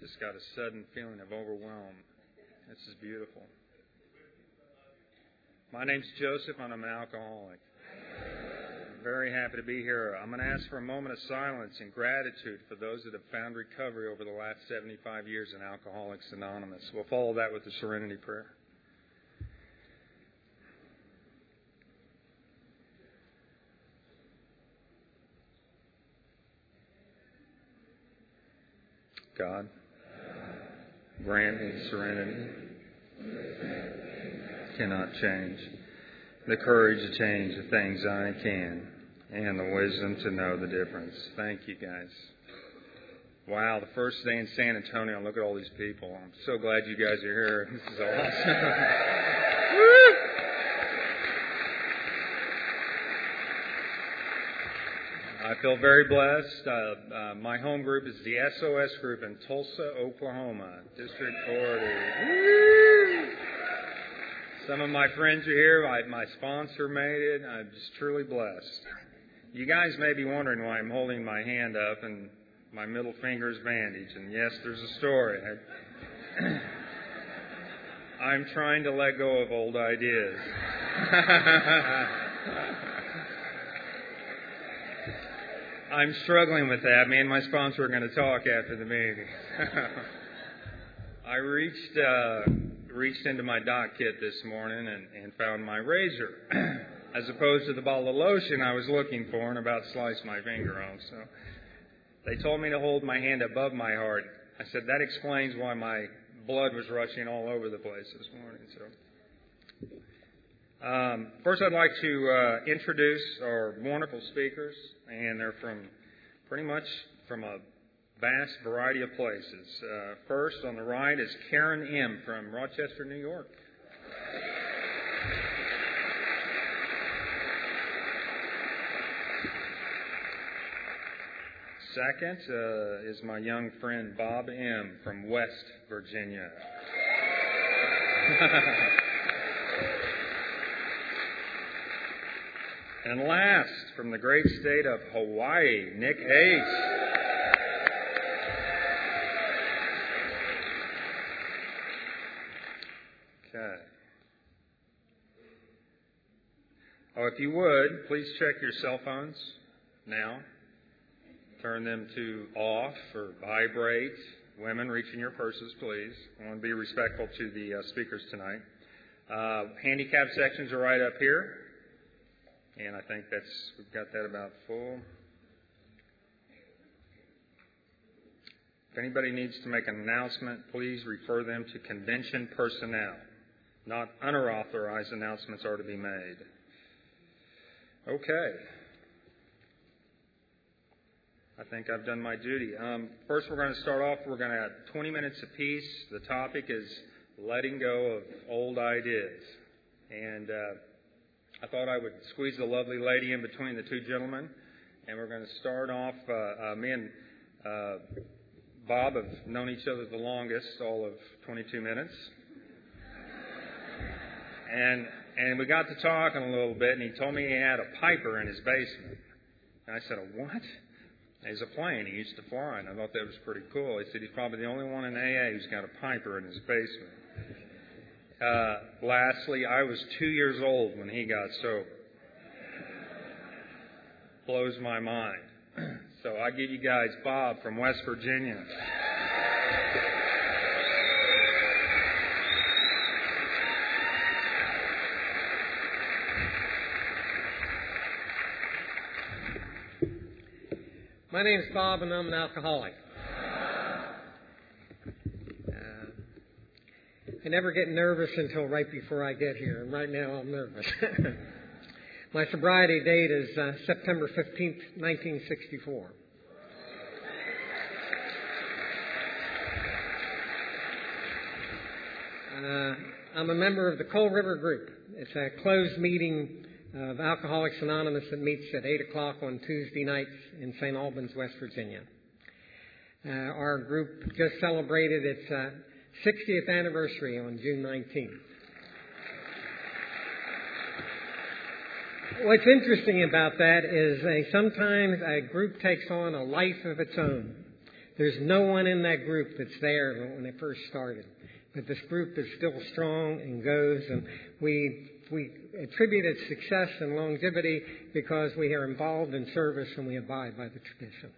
Just got a sudden feeling of overwhelm. This is beautiful. My name's Joseph, and I'm an alcoholic. I'm very happy to be here. I'm going to ask for a moment of silence and gratitude for those that have found recovery over the last 75 years in Alcoholics Anonymous. We'll follow that with the Serenity Prayer. God, grant me serenity, cannot change, the courage to change the things I can, and the wisdom to know the difference. Thank you, guys. Wow, the first day in San Antonio, look at all these people. I'm so glad you guys are here. This is awesome. Woo! I feel very blessed. My home group is the SOS group in Tulsa, Oklahoma, District 40. Woo! Some of my friends are here. My sponsor made it. I'm just truly blessed. You guys may be wondering why I'm holding my hand up and my middle finger is bandaged. And yes, there's a story. I'm trying to let go of old ideas. I'm struggling with that. Me and my sponsor are going to talk after the meeting. I reached into my doc kit this morning and found my razor, as opposed to the bottle of lotion I was looking for and about sliced my finger off. So they told me to hold my hand above my heart. I said that explains why my blood was rushing all over the place this morning. So first, I'd like to introduce our wonderful speakers, and they're from pretty much from a vast variety of places. First, on the right is Karen M. from Rochester, New York. Second is my young friend Bob M. from West Virginia. And last, from the great state of Hawaii, Nick H. Okay. Oh, if you would, please check your cell phones now. Turn them to off or vibrate. Women, reach in your purses, please. I want to be respectful to the speakers tonight. Handicap sections are right up here. And I think we've got that about full. If anybody needs to make an announcement, please refer them to convention personnel. Not unauthorized announcements are to be made. Okay. I think I've done my duty. First, we're going to start off. We're going to have 20 minutes apiece. The topic is letting go of old ideas. And I thought I would squeeze the lovely lady in between the two gentlemen. And we're going to start off. Me and Bob have known each other the longest, all of 22 minutes. And we got to talking a little bit, and he told me he had a piper in his basement. And I said, a what? He's a plane. He used to fly, and I thought that was pretty cool. He said he's probably the only one in AA who's got a piper in his basement. Lastly, I was 2 years old when he got sober. Blows my mind. So I give you guys Bob from West Virginia. My name's Bob, and I'm an alcoholic. I never get nervous until right before I get here, and right now I'm nervous. My sobriety date is September 15th, 1964. I'm a member of the Coal River Group. It's a closed meeting of Alcoholics Anonymous that meets at 8 o'clock on Tuesday nights in St. Albans, West Virginia. Our group just celebrated its 60th anniversary on June 19th. What's interesting about that is sometimes a group takes on a life of its own. There's no one in that group that's there when it first started. But this group is still strong and goes, and we attribute its success and longevity because we are involved in service and we abide by the traditions.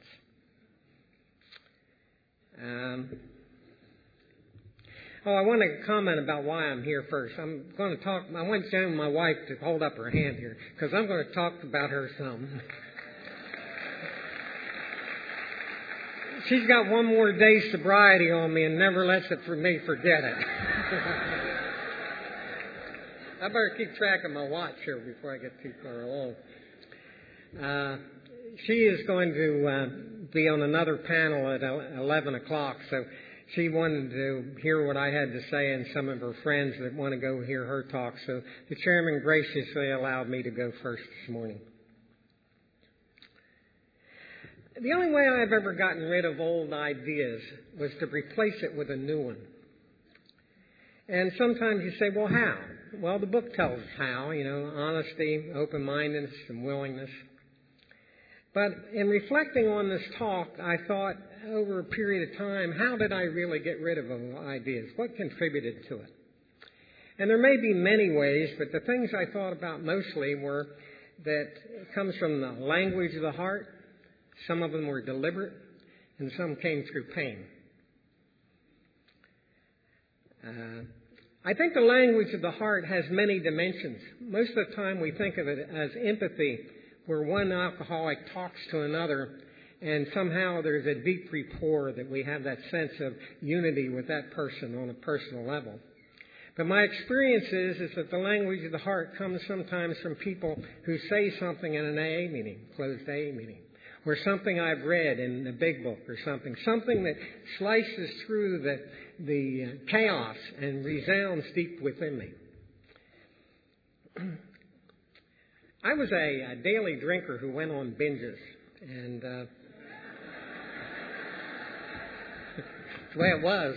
I want to comment about why I'm here first. I want Joan, my wife, to hold up her hand here because I'm going to talk about her some. She's got one more day's sobriety on me and never lets me forget it. I better keep track of my watch here before I get too far along. She is going to be on another panel at 11 o'clock, so she wanted to hear what I had to say and some of her friends that want to go hear her talk. So the chairman graciously allowed me to go first this morning. The only way I've ever gotten rid of old ideas was to replace it with a new one. And sometimes you say, well, how? Well, the book tells us how, honesty, open-mindedness, and willingness. But in reflecting on this talk, I thought over a period of time, how did I really get rid of ideas? What contributed to it? And there may be many ways, but the things I thought about mostly were that it comes from the language of the heart. Some of them were deliberate, and some came through pain. I think the language of the heart has many dimensions. Most of the time we think of it as empathy, where one alcoholic talks to another, and somehow there's a deep rapport that we have that sense of unity with that person on a personal level. But my experience is that the language of the heart comes sometimes from people who say something in an AA meeting, closed AA meeting, or something I've read in the big book or something that slices through the chaos and resounds deep within me. I was a daily drinker who went on binges, and that's the way it was.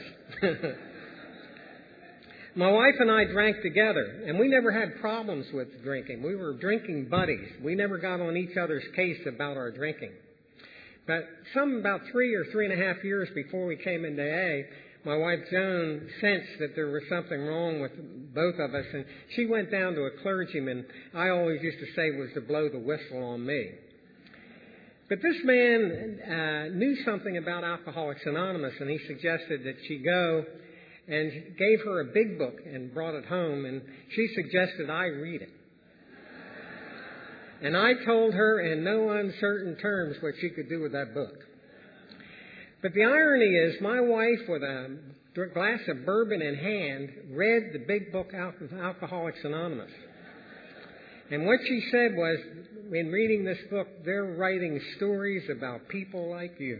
My wife and I drank together, and we never had problems with drinking. We were drinking buddies. We never got on each other's case about our drinking. But about 3 or 3.5 years before we came into AA, my wife Joan sensed that there was something wrong with both of us, and she went down to a clergyman. I always used to say was to blow the whistle on me. But this man knew something about Alcoholics Anonymous, and he suggested that she go, and gave her a big book and brought it home, and she suggested I read it. And I told her in no uncertain terms what she could do with that book. But the irony is, my wife, with a glass of bourbon in hand, read the big book out of Alcoholics Anonymous. And what she said was, in reading this book, they're writing stories about people like you.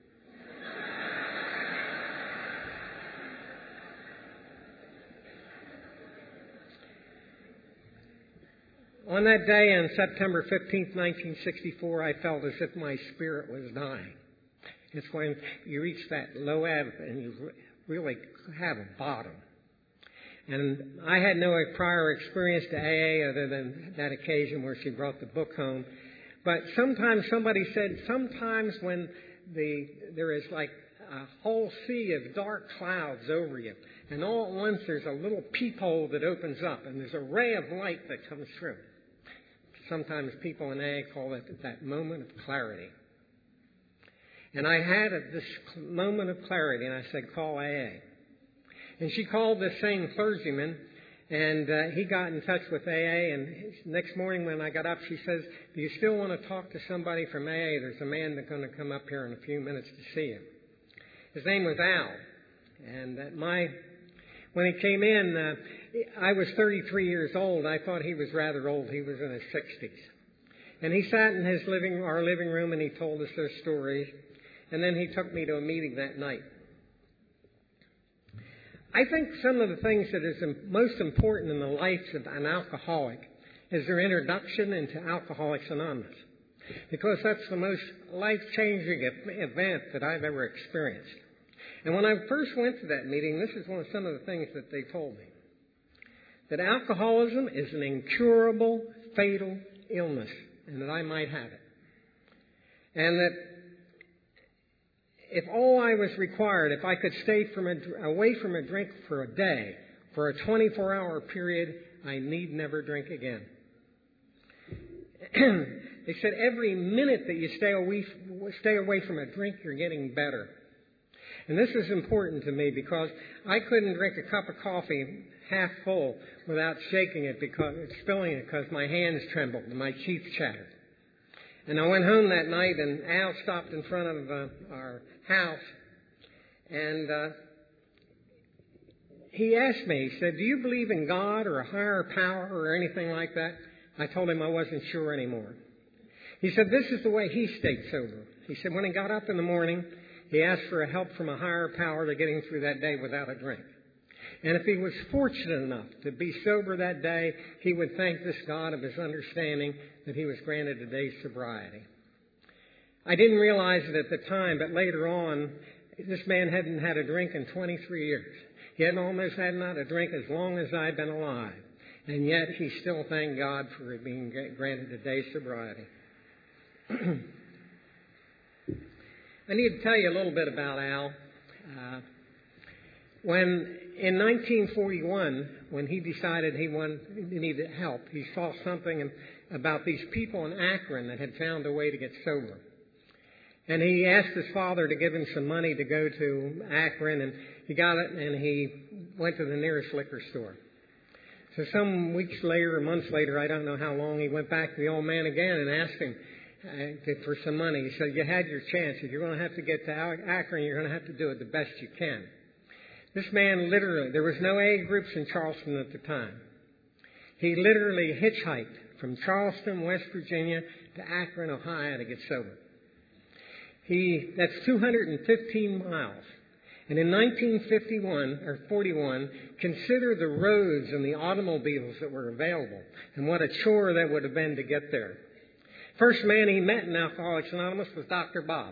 On that day, on September 15th, 1964, I felt as if my spirit was dying. It's when you reach that low ebb and you really have a bottom. And I had no prior experience to AA other than that occasion where she brought the book home. But sometimes somebody said, sometimes when there is like a whole sea of dark clouds over you, and all at once there's a little peephole that opens up, and there's a ray of light that comes through. Sometimes people in AA call it that moment of clarity. And I had this moment of clarity, and I said, call AA. And she called this same clergyman, and he got in touch with AA, and next morning when I got up, she says, do you still want to talk to somebody from AA? There's a man that's going to come up here in a few minutes to see you. His name was Al. And when he came in, I was 33 years old. I thought he was rather old. He was in his 60s. And he sat in our living room, and he told us those stories. And then he took me to a meeting that night. I think some of the things that is most important in the life of an alcoholic is their introduction into Alcoholics Anonymous, because that's the most life-changing event that I've ever experienced. And when I first went to that meeting, this is some of the things that they told me. That alcoholism is an incurable, fatal illness, and that I might have it. And that if all I was required, if I could stay away from a drink for a day, for a 24-hour period, I need never drink again. They said every minute that you stay away from a drink, you're getting better. And this is important to me because I couldn't drink a cup of coffee half full without shaking it, spilling it, because my hands trembled and my teeth chattered. And I went home that night, and Al stopped in front of our house, and he asked me, he said, "Do you believe in God or a higher power or anything like that?" I told him I wasn't sure anymore. He said this is the way he stayed sober. He said when he got up in the morning, he asked for help from a higher power to get him through that day without a drink. And if he was fortunate enough to be sober that day, he would thank this God of his understanding that he was granted a day's sobriety. I didn't realize it at the time, but later on, this man hadn't had a drink in 23 years. He had almost had not a drink as long as I'd been alive. And yet he still thanked God for being granted a day's sobriety. I need to tell you a little bit about Al. When in 1941, when he decided he needed help, he saw something about these people in Akron that had found a way to get sober. And he asked his father to give him some money to go to Akron, and he got it, and he went to the nearest liquor store. So some weeks later or months later, I don't know how long, he went back to the old man again and asked him for some money. He said, "You had your chance. If you're going to have to get to Akron, you're going to have to do it the best you can." This man literally, there was no AA groups in Charleston at the time. He literally hitchhiked from Charleston, West Virginia, to Akron, Ohio to get sober. That's 215 miles. And in 1941, consider the roads and the automobiles that were available and what a chore that would have been to get there. First man he met in Alcoholics Anonymous was Dr. Bob.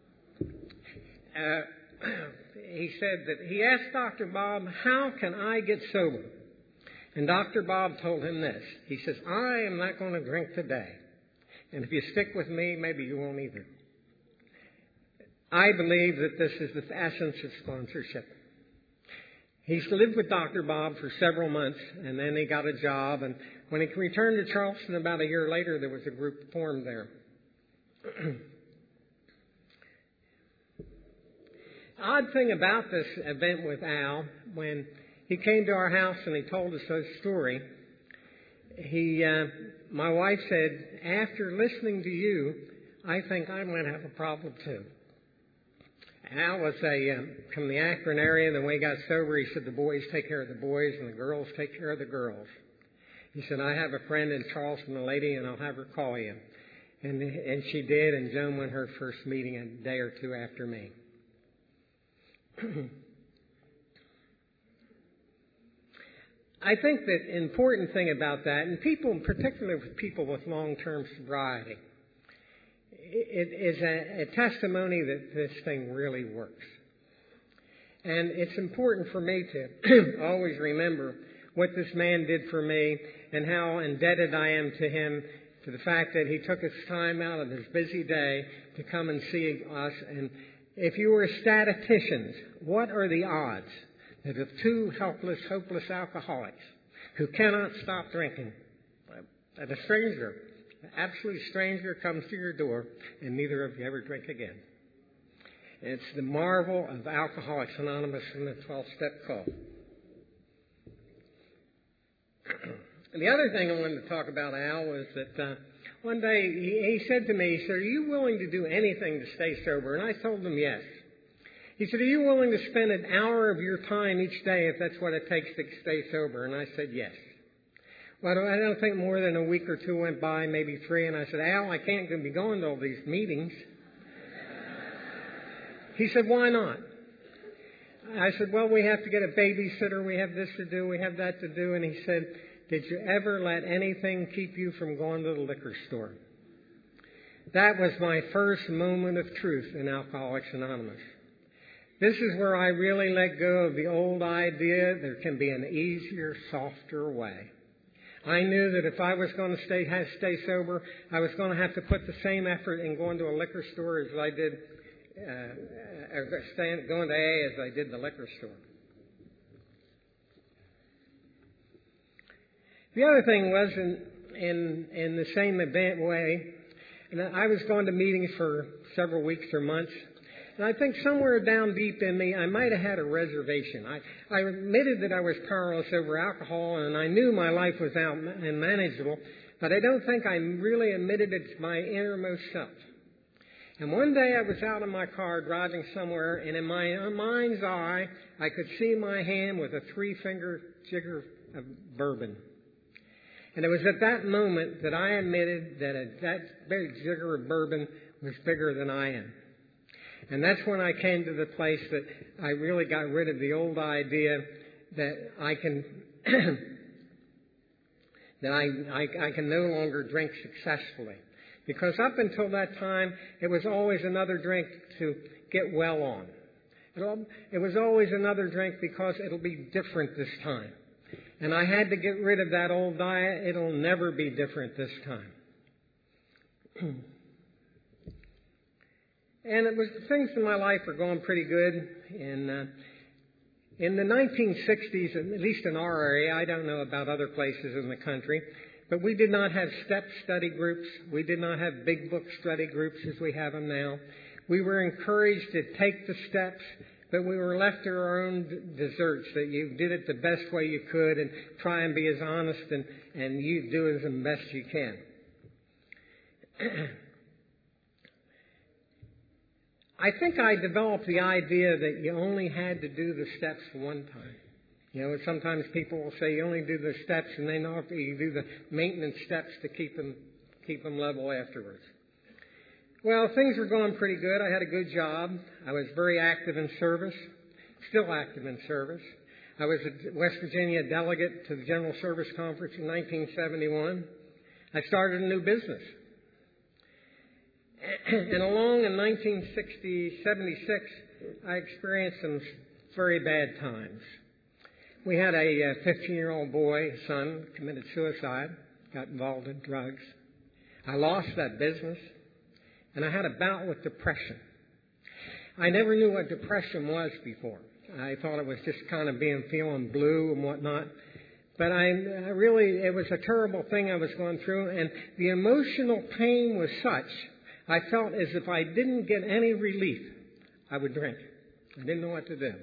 He said that he asked Dr. Bob, "How can I get sober?" And Dr. Bob told him this. He says, "I am not going to drink today. And if you stick with me, maybe you won't either." I believe that this is the essence of sponsorship. He's lived with Dr. Bob for several months, and then he got a job. And when he returned to Charleston about a year later, there was a group formed there. The odd thing about this event with Al, when he came to our house and he told us his story, my wife said, "After listening to you, I think I might have a problem too." Al was from the Akron area, and when he got sober, he said the boys take care of the boys and the girls take care of the girls. He said, "I have a friend in Charleston, a lady, and I'll have her call you." And she did, and Joan went her first meeting a day or two after me. I think that the important thing about that, and people, particularly with people with long-term sobriety, it is a testimony that this thing really works. And it's important for me to always remember what this man did for me and how indebted I am to him, to the fact that he took his time out of his busy day to come and see us. And if you were statisticians, what are the odds that if two helpless, hopeless alcoholics who cannot stop drinking, that a stranger, an absolute stranger, comes to your door and neither of you ever drink again? It's the marvel of Alcoholics Anonymous and the 12-step call. And the other thing I wanted to talk about, Al, was that one day he said to me, he said, "Are you willing to do anything to stay sober?" And I told him yes. He said, "Are you willing to spend an hour of your time each day if that's what it takes to stay sober?" And I said yes. Well, I don't think more than a week or two went by, maybe 3, and I said, "Al, I can't be going to all these meetings." He said, "Why not?" I said, "Well, we have to get a babysitter, we have this to do, we have that to do." And he said, "Did you ever let anything keep you from going to the liquor store?" That was my first moment of truth in Alcoholics Anonymous. This is where I really let go of the old idea there can be an easier, softer way. I knew that if I was going to stay sober, I was going to have to put the same effort in going to a liquor store as I did going to AA as I did the liquor store. The other thing was in the same event way, and I was going to meetings for several weeks or months, and I think somewhere down deep in me, I might have had a reservation. I admitted that I was powerless over alcohol, and I knew my life was unmanageable, but I don't think I really admitted it to my innermost self. And one day I was out in my car driving somewhere, and in my mind's eye, I could see my hand with a 3-finger jigger of bourbon. And it was at that moment that I admitted that big jigger of bourbon was bigger than I am. And that's when I came to the place that I really got rid of the old idea that I can I can no longer drink successfully. Because up until that time, it was always another drink to get well on. It was always another drink because it'll be different this time. And I had to get rid of that old diet. It'll never be different this time. And things in my life are going pretty good. In the 1960s, at least in our area, I don't know about other places in the country, but we did not have step study groups. We did not have big book study groups as we have them now. We were encouraged to take the steps, but we were left to our own deserts, that you did it the best way you could and try and be as honest and you do as the best you can. I think I developed the idea that you only had to do the steps one time. You know, sometimes people will say you only do the steps and then after you do the maintenance steps to keep them level afterwards. Well, things were going pretty good. I had a good job. I was very active in service, still active in service. I was a West Virginia delegate to the General Service Conference in 1971. I started a new business. And along in 1976, I experienced some very bad times. We had a 15-year-old boy, son, committed suicide, got involved in drugs. I lost that business, and I had a bout with depression. I never knew what depression was before. I thought it was just kind of feeling blue and whatnot. But it was a terrible thing I was going through, and the emotional pain was such, I felt as if I didn't get any relief, I would drink. I didn't know what to do.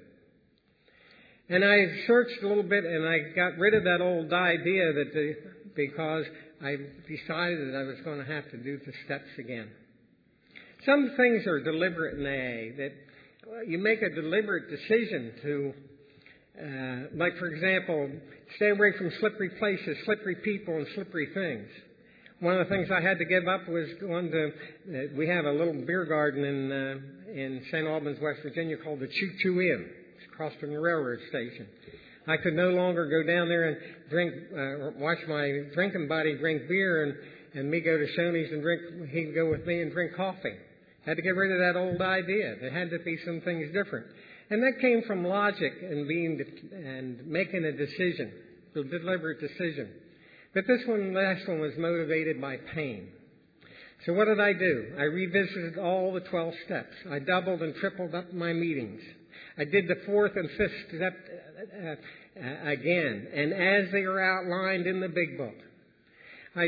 And I searched a little bit, and I got rid of that old idea because I decided that I was going to have to do the steps again. Some things are deliberate in AA, that you make a deliberate decision to, like for example, stay away from slippery places, slippery people, and slippery things. One of the things I had to give up was we have a little beer garden in St. Albans, West Virginia called the Choo Choo Inn. It's across from the railroad station. I could no longer go down there and drink, watch my drinking buddy drink beer and me go to Shoney's and drink, he'd go with me and drink coffee. Had to get rid of that old idea. There had to be some things different. And that came from logic and making a decision, a deliberate decision. But last one was motivated by pain. So what did I do? I revisited all the 12 steps. I doubled and tripled up my meetings. I did the 4th and 5th step again, and as they are outlined in the big book. I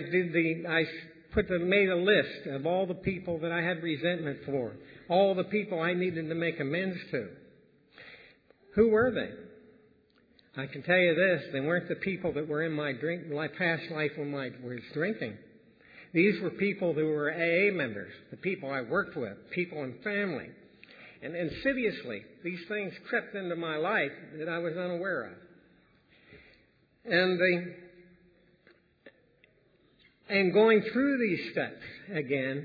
made a list of all the people that I had resentment for, all the people I needed to make amends to. Who were they? I can tell you this, they weren't the people that were in my past life when I was drinking. These were people who were AA members, the people I worked with, people in family. And insidiously, these things crept into my life that I was unaware of. And going through these steps again,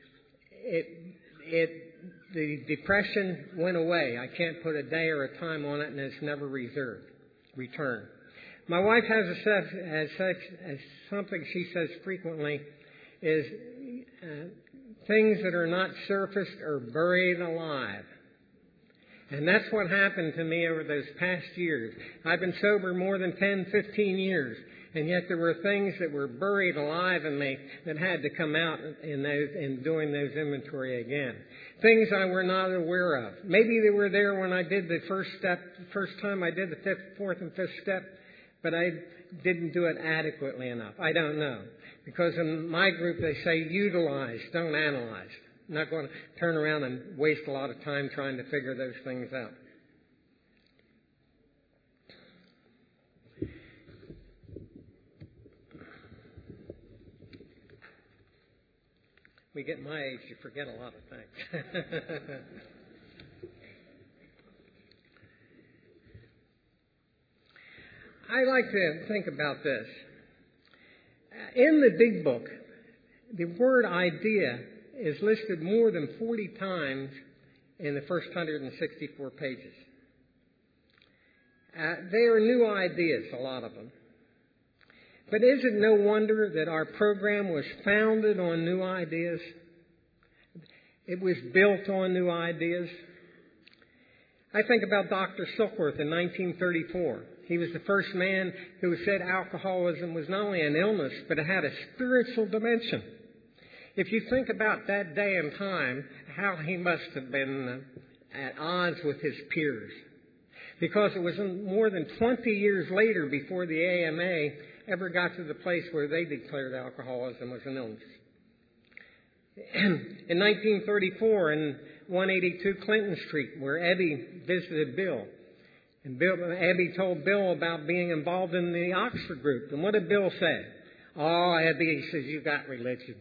the depression went away. I can't put a day or a time on it, and it's never returned. My wife has something she says frequently is things that are not surfaced are buried alive. And that's what happened to me over those past years. I've been sober more than 10, 15 years. And yet there were things that were buried alive in me that had to come out in doing those inventory again. Things I were not aware of. Maybe they were there when I did the first step, the first time I did the fourth and fifth step, but I didn't do it adequately enough. I don't know. Because in my group they say utilize, don't analyze. I'm not going to turn around and waste a lot of time trying to figure those things out. We get my age, you forget a lot of things. I like to think about this. In the big book, the word idea is listed more than 40 times in the first 164 pages. They are new ideas, a lot of them. But is it no wonder that our program was founded on new ideas? It was built on new ideas. I think about Dr. Silkworth in 1934. He was the first man who said alcoholism was not only an illness, but it had a spiritual dimension. If you think about that day and time, how he must have been at odds with his peers. Because it was more than 20 years later before the AMA ever got to the place where they declared alcoholism was an illness. In 1934, in 182 Clinton Street, where Ebby visited Bill, and Ebby told Bill about being involved in the Oxford group. And what did Bill say? Oh, Ebby, he says, you got religion.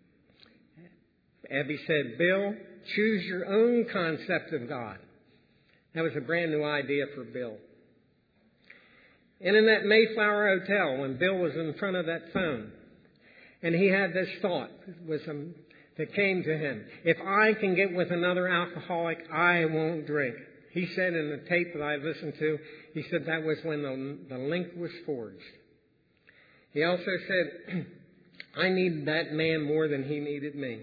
Ebby said, Bill, choose your own concept of God. That was a brand new idea for Bill. And in that Mayflower Hotel, when Bill was in front of that phone, and he had this thought that came to him. If I can get with another alcoholic, I won't drink. He said in the tape that I listened to, he said that was when the link was forged. He also said, I needed that man more than he needed me.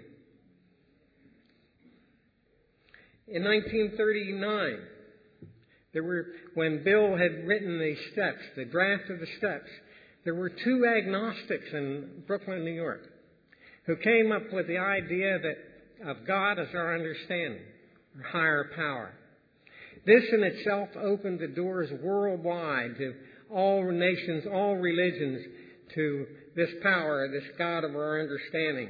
In 1939, when Bill had written the steps, the draft of the steps, there were two agnostics in Brooklyn, New York, who came up with the idea of God as our understanding, or higher power. This in itself opened the doors worldwide to all nations, all religions, to this power, this God of our understanding,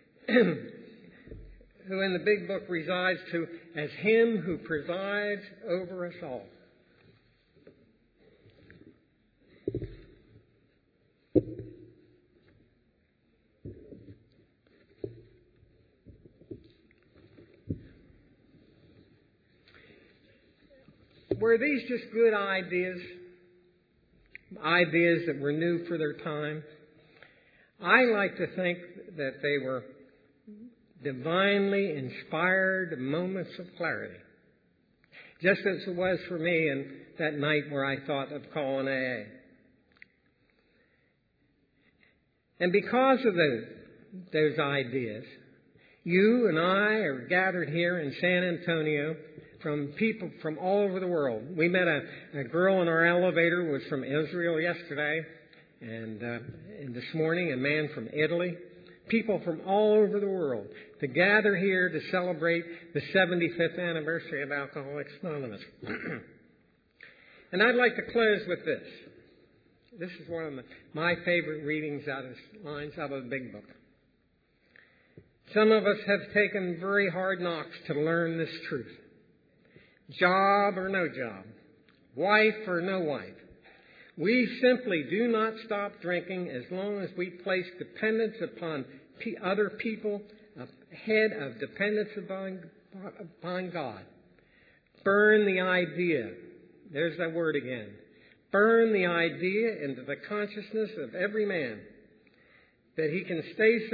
who in the big book resides to as Him who presides over us all. Were these just good ideas? Ideas that were new for their time? I like to think that they were divinely inspired moments of clarity. Just as it was for me in that night where I thought of calling AA. And because of those ideas, you and I are gathered here in San Antonio from people from all over the world. We met a girl in our elevator who was from Israel yesterday, and this morning a man from Italy. People from all over the world to gather here to celebrate the 75th anniversary of Alcoholics Anonymous. And I'd like to close with this. This is one of my favorite lines out of the Big Book. Some of us have taken very hard knocks to learn this truth. Job or no job, wife or no wife, we simply do not stop drinking as long as we place dependence upon other people ahead of dependence upon God. Burn the idea. There's that word again. Burn the idea into the consciousness of every man that he can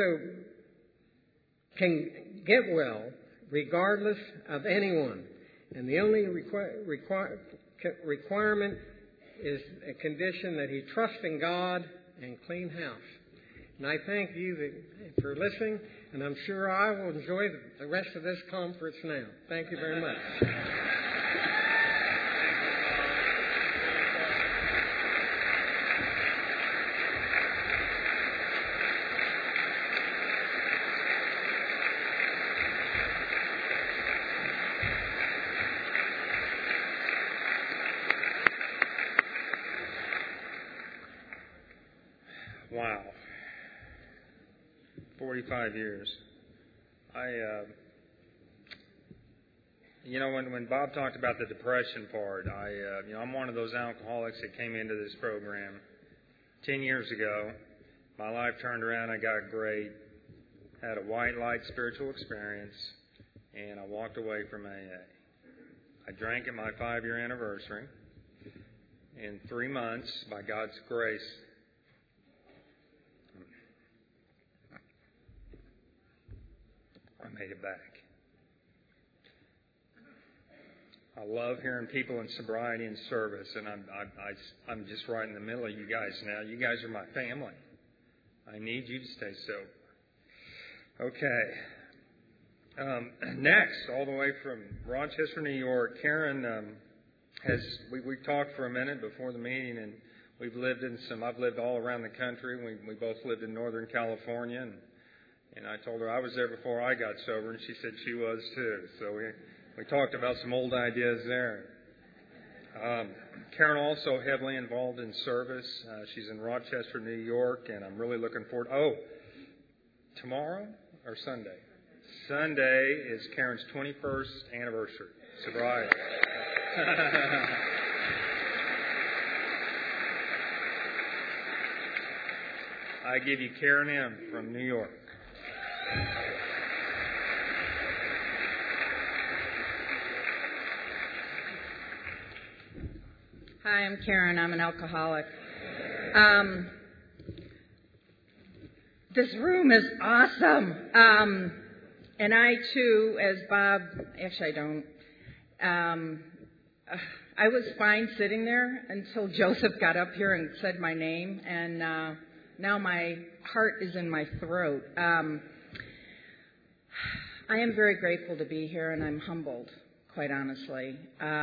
get well regardless of anyone. And the only requirement is a condition that he trusts in God and clean house. And I thank you for listening, and I'm sure I will enjoy the rest of this conference now. Thank you very much. Wow. 45 years. When Bob talked about the depression part, I'm one of those alcoholics that came into this program 10 years ago. My life turned around. I got great. Had a white light spiritual experience, and I walked away from AA. I drank at my 5-year anniversary. In 3 months, by God's grace, I made it back. I love hearing people in sobriety and service, and I'm just right in the middle of you guys now. You guys are my family. I need you to stay sober. Okay. Next, all the way from Rochester, New York, Karen we talked for a minute before the meeting, and I've lived all around the country. We both lived in Northern California, and I told her I was there before I got sober, and she said she was too. So we talked about some old ideas there. Karen also heavily involved in service. She's in Rochester, New York, and I'm really looking forward. Tomorrow or Sunday? Sunday is Karen's 21st anniversary. Sobriety. I give you Karen M. from New York. Hi, I'm Karen. I'm an alcoholic. This room is awesome. And I, too, as Bob, actually I don't, I was fine sitting there until Joseph got up here and said my name, and now my heart is in my throat. I am very grateful to be here, and I'm humbled, quite honestly.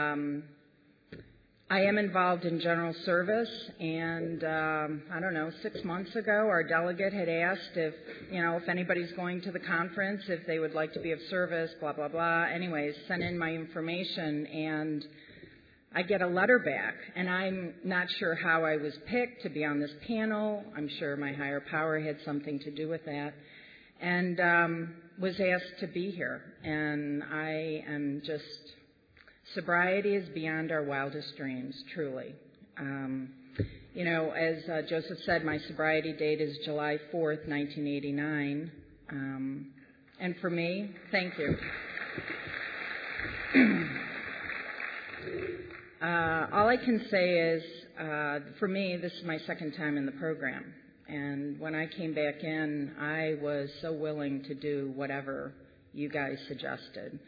I am involved in general service, and 6 months ago, our delegate had asked if anybody's going to the conference, if they would like to be of service, blah, blah, blah. Anyways, sent in my information, and I get a letter back, and I'm not sure how I was picked to be on this panel. I'm sure my higher power had something to do with that, and was asked to be here, and I am just... Sobriety is beyond our wildest dreams, truly. As Joseph said, my sobriety date is July 4th, 1989. And for me, thank you. All I can say is, for me, this is my second time in the program. And when I came back in, I was so willing to do whatever you guys suggested.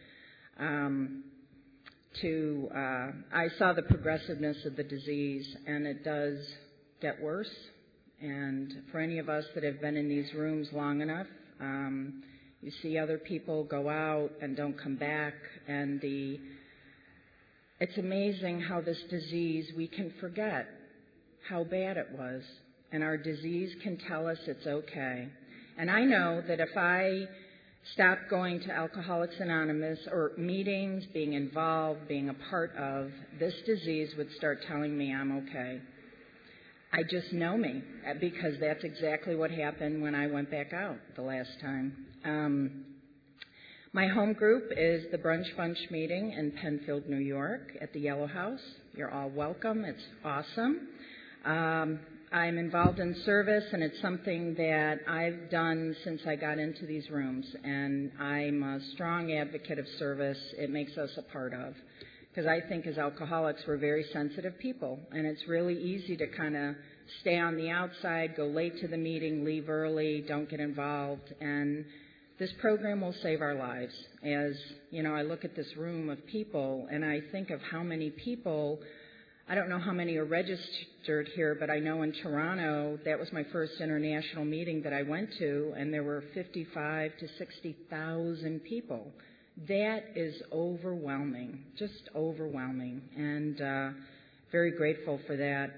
I saw the progressiveness of the disease, and it does get worse. And for any of us that have been in these rooms long enough, you see other people go out and don't come back, and it's amazing how this disease, we can forget how bad it was, and our disease can tell us it's okay. And I know that if I stopped going to Alcoholics Anonymous or meetings, being involved, being a part of, this disease would start telling me I'm okay. I just know me, because that's exactly what happened when I went back out the last time. My home group is the Brunch Bunch meeting in Penfield, New York at the Yellow House. You're all welcome. It's awesome. I'm involved in service, and it's something that I've done since I got into these rooms, and I'm a strong advocate of service. It makes us a part of, because I think as alcoholics, we're very sensitive people, and it's really easy to kind of stay on the outside, go late to the meeting, leave early, don't get involved, and this program will save our lives. As, I look at this room of people, and I think of how many people, I don't know how many are registered here, but I know in Toronto, that was my first international meeting that I went to, and there were 55 to 60,000 people. That is overwhelming, just overwhelming, and very grateful for that.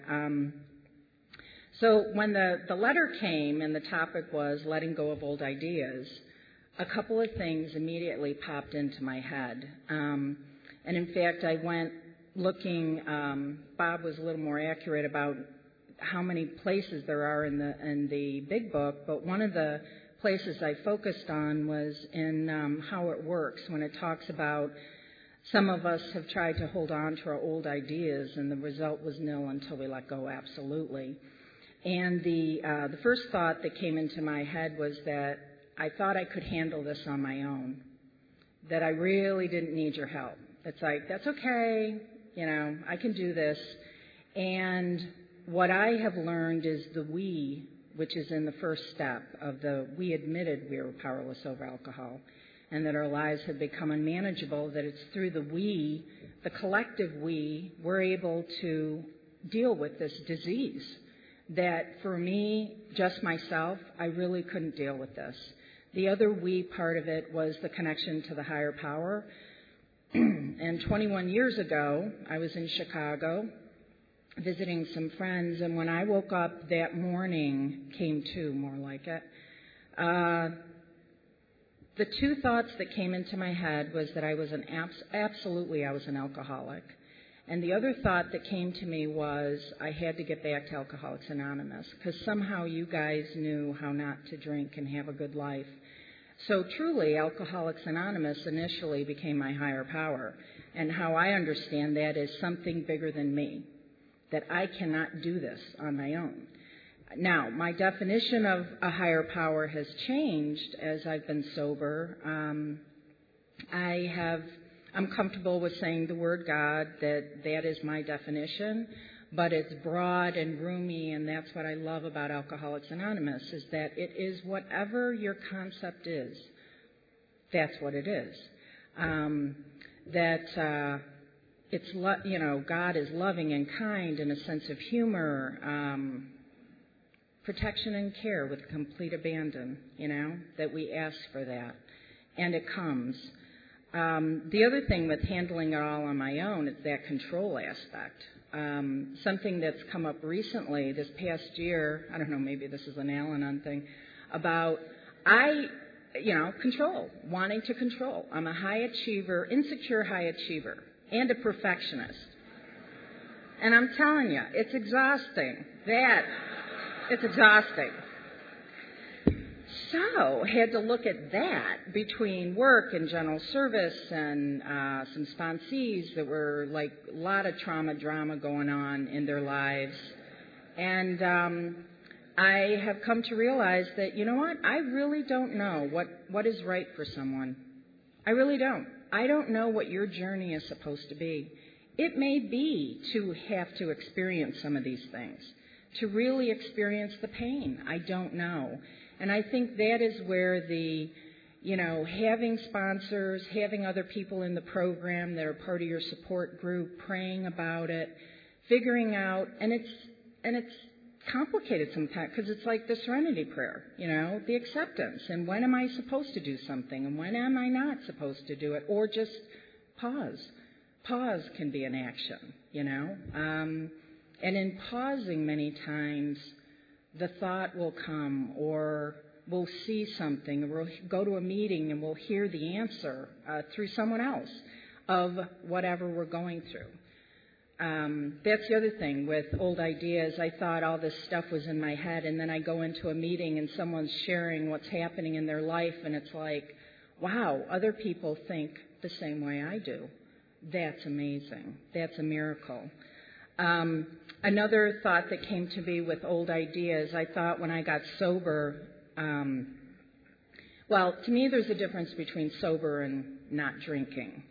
So when the letter came and the topic was letting go of old ideas, a couple of things immediately popped into my head. And in fact, I went looking, Bob was a little more accurate about how many places there are in the big book, but one of the places I focused on was in how it works, when it talks about some of us have tried to hold on to our old ideas, and the result was nil until we let go absolutely. And the first thought that came into my head was that I thought I could handle this on my own, that I really didn't need your help. It's like, that's okay, I can do this. And what I have learned is the we, which is in the first step of we admitted we were powerless over alcohol and that our lives had become unmanageable, that it's through the we, the collective we're able to deal with this disease. That for me, just myself, I really couldn't deal with this. The other we part of it was the connection to the higher power. And 21 years ago, I was in Chicago visiting some friends, and when I woke up that morning, came to more like it, the two thoughts that came into my head was that I was absolutely I was an alcoholic. And the other thought that came to me was I had to get back to Alcoholics Anonymous because somehow you guys knew how not to drink and have a good life. So truly, Alcoholics Anonymous initially became my higher power. And how I understand that is something bigger than me, that I cannot do this on my own. Now, my definition of a higher power has changed as I've been sober. I'm comfortable with saying the word God, that is my definition, but it's broad and roomy, and that's what I love about Alcoholics Anonymous, is that it is whatever your concept is. That's what it is. God is loving and kind and a sense of humor, protection and care with complete abandon, that we ask for that, and it comes. The other thing with handling it all on my own is that control aspect. Something that's come up recently, this past year, I don't know, maybe this is an Al-Anon thing, about control, wanting to control. I'm a high achiever, insecure high achiever, and a perfectionist. And I'm telling you, it's exhausting. It's exhausting. So, had to look at that between work and general service and some sponsees that were like a lot of drama going on in their lives. And I have come to realize that, you know what, I really don't know what is right for someone. I really don't. I don't know what your journey is supposed to be. It may be to have to experience some of these things, to really experience the pain. I don't know. And I think that is where having sponsors, having other people in the program that are part of your support group, praying about it, figuring out, and it's complicated sometimes because it's like the serenity prayer, the acceptance, and when am I supposed to do something, and when am I not supposed to do it, or just pause. Pause can be an action, and in pausing many times, the thought will come, or we'll see something, or we'll go to a meeting and we'll hear the answer through someone else of whatever we're going through. That's the other thing with old ideas. I thought all this stuff was in my head, and then I go into a meeting and someone's sharing what's happening in their life, and it's like, wow, other people think the same way I do. That's amazing. That's a miracle. Another thought that came to me with old ideas, I thought when I got sober, to me there's a difference between sober and not drinking.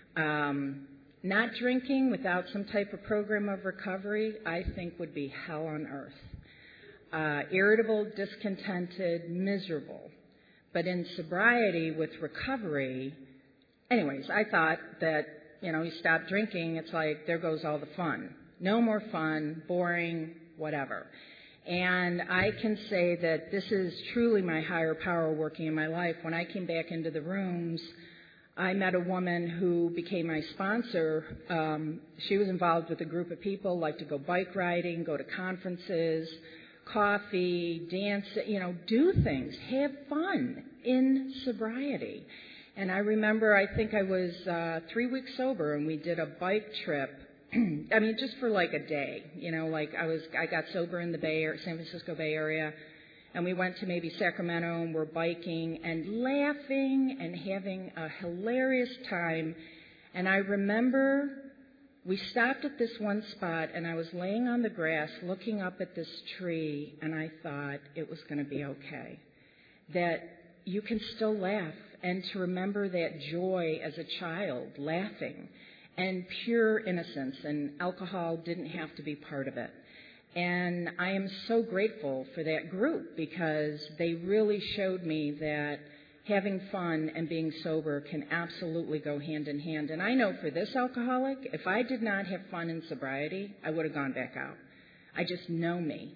Not drinking without some type of program of recovery, I think would be hell on earth. Irritable, discontented, miserable. But in sobriety with recovery, anyways, I thought that, you stop drinking, it's like there goes all the fun. No more fun, boring, whatever. And I can say that this is truly my higher power working in my life. When I came back into the rooms, I met a woman who became my sponsor. She was involved with a group of people, like to go bike riding, go to conferences, coffee, dance, do things, have fun in sobriety. And I remember, I think I was 3 weeks sober, and we did a bike trip I mean, just for like a day, like I got sober in the San Francisco Bay Area, and we went to maybe Sacramento, and we're biking and laughing and having a hilarious time. And I remember we stopped at this one spot, and I was laying on the grass looking up at this tree, and I thought it was going to be okay, that you can still laugh, and to remember that joy as a child, laughing, and pure innocence, and alcohol didn't have to be part of it. And I am so grateful for that group, because they really showed me that having fun and being sober can absolutely go hand in hand. And I know for this alcoholic, if I did not have fun in sobriety, I would have gone back out. I just know me.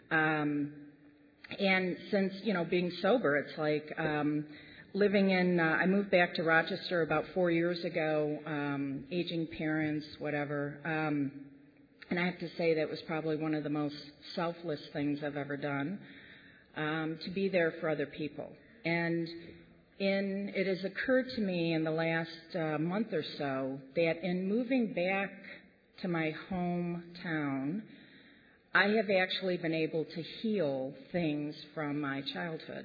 And since, being sober, it's like living in, I moved back to Rochester about 4 years ago, aging parents, whatever. And I have to say that was probably one of the most selfless things I've ever done, to be there for other people. And it has occurred to me in the last month or so that in moving back to my hometown, I have actually been able to heal things from my childhood.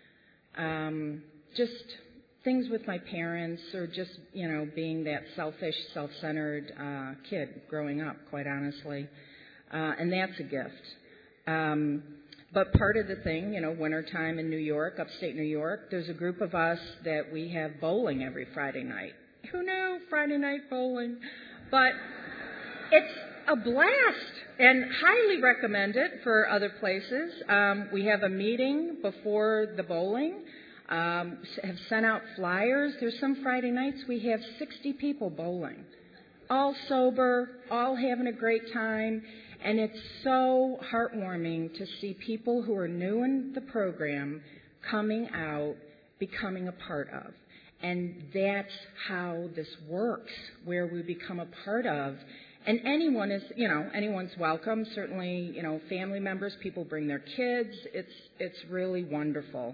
Just things with my parents, or just, being that selfish, self-centered kid growing up, quite honestly. And that's a gift. But part of the thing, wintertime in New York, upstate New York, there's a group of us that we have bowling every Friday night. Who knew? Friday night bowling. But it's a blast, and highly recommend it for other places. We have a meeting before the bowling. Have sent out flyers. There's some Friday nights we have 60 people bowling, all sober, all having a great time, and it's so heartwarming to see people who are new in the program coming out, becoming a part of. And that's how this works, where we become a part of. And anyone is, anyone's welcome. Certainly, family members, people bring their kids. It's really wonderful.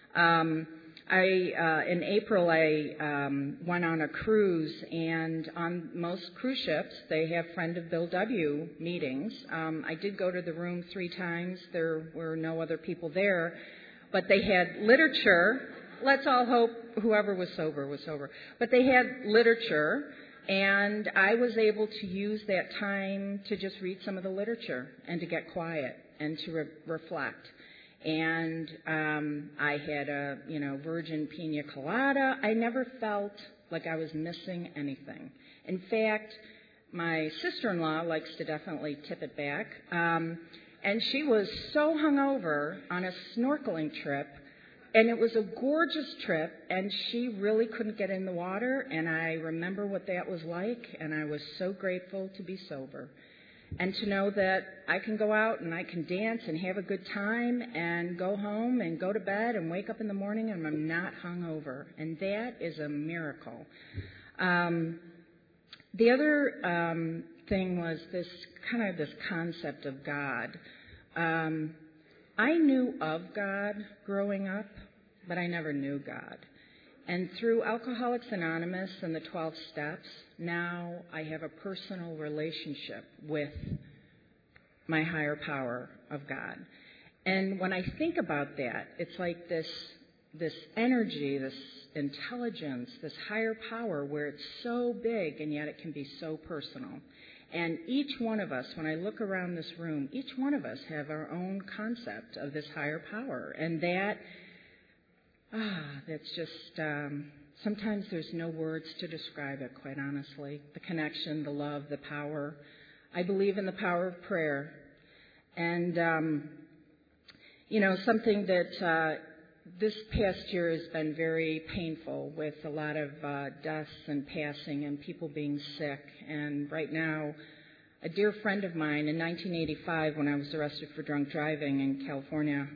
In April, I went on a cruise, and on most cruise ships, they have Friend of Bill W. meetings. I did go to the room 3 times. There were no other people there, but they had literature. Let's all hope whoever was sober was sober. But they had literature, and I was able to use that time to just read some of the literature and to get quiet and to reflect. And I had a, virgin pina colada. I never felt like I was missing anything. In fact, my sister-in-law likes to definitely tip it back. And she was so hungover on a snorkeling trip, and it was a gorgeous trip, and she really couldn't get in the water, and I remember what that was like, and I was so grateful to be sober. And to know that I can go out and I can dance and have a good time and go home and go to bed and wake up in the morning and I'm not hungover. And that is a miracle. The other thing was this concept of God. I knew of God growing up, but I never knew God. And through Alcoholics Anonymous and the 12 Steps, now I have a personal relationship with my higher power of God. And when I think about that, it's like this energy, this intelligence, this higher power where it's so big and yet it can be so personal. And each one of us, when I look around this room, each one of us have our own concept of this higher power. And that's just, sometimes there's no words to describe it, quite honestly. The connection, the love, the power. I believe in the power of prayer. And, something that this past year has been very painful, with a lot of deaths and passing and people being sick. And right now, a dear friend of mine in 1985, when I was arrested for drunk driving in California,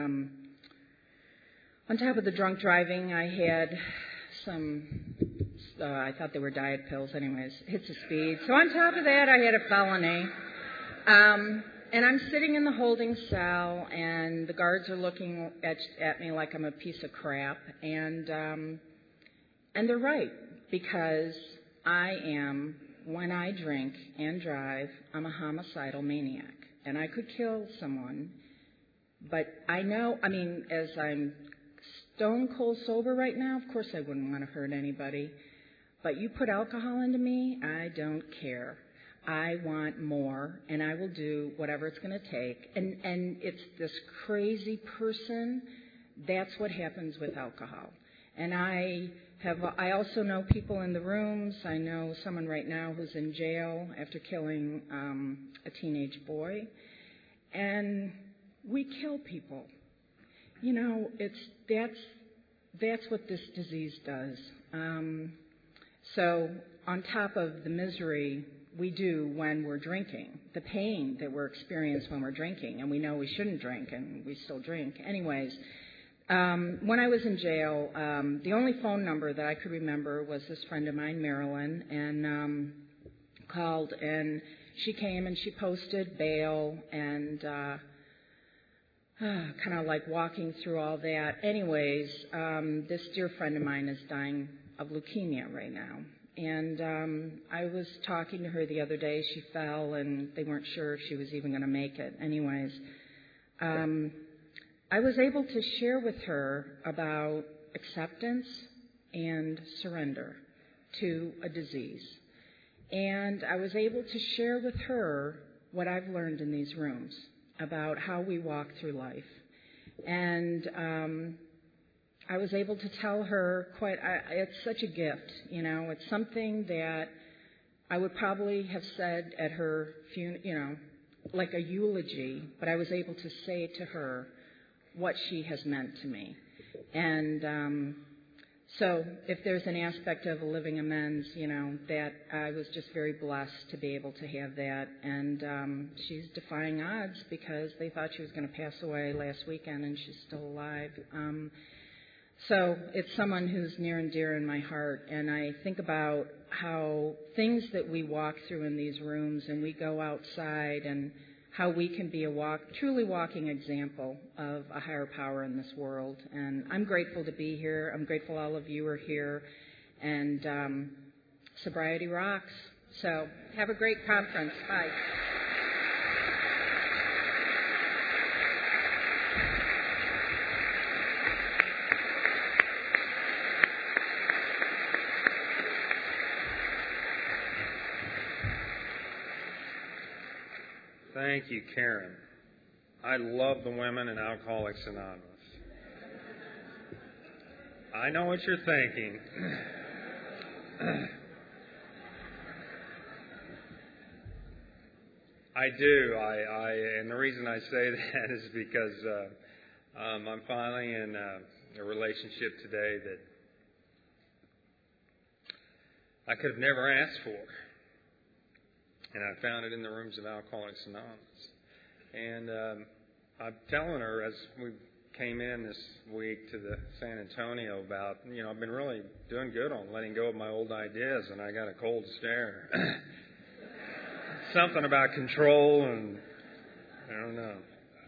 on top of the drunk driving, I had some, I thought they were diet pills anyways, hits of speed. So on top of that, I had a felony. And I'm sitting in the holding cell, and the guards are looking at me like I'm a piece of crap. And they're right, because I am when I drink and drive, I'm a homicidal maniac, and I could kill someone. But I know, as I'm stone cold sober right now, of course I wouldn't want to hurt anybody. But you put alcohol into me, I don't care. I want more, and I will do whatever it's going to take. And it's this crazy person. That's what happens with alcohol. And I also know people in the rooms. I know someone right now who's in jail after killing a teenage boy. And we kill people. That's what this disease does. So on top of the misery we do when we're drinking, the pain that we're experiencing when we're drinking, and we know we shouldn't drink, and we still drink. Anyways, when I was in jail, the only phone number that I could remember was this friend of mine, Marilyn, and called, and she came and she posted bail and kind of like walking through all that. Anyways, this dear friend of mine is dying of leukemia right now. And I was talking to her the other day. She fell, and they weren't sure if she was even going to make it. Anyways, I was able to share with her about acceptance and surrender to a disease. And I was able to share with her what I've learned in these rooms about how we walk through life. And I was able to tell her it's such a gift, It's something that I would probably have said at her funeral, like a eulogy, but I was able to say to her what she has meant to me. And so if there's an aspect of a living amends, that I was just very blessed to be able to have that. And she's defying odds because they thought she was going to pass away last weekend, and she's still alive. So it's someone who's near and dear in my heart, and I think about how things that we walk through in these rooms, and we go outside, and how we can be a truly walking example of a higher power in this world. And I'm grateful to be here. I'm grateful all of you are here, and sobriety rocks. So have a great conference. Bye. Thank you, Karen. I love the women in Alcoholics Anonymous. I know what you're thinking. I do. And the reason I say that is because I'm finally in a relationship today that I could have never asked for. And I found it in the rooms of Alcoholics Anonymous. And I'm telling her as we came in this week to the San Antonio about, I've been really doing good on letting go of my old ideas, and I got a cold stare. Something about control, and I don't know.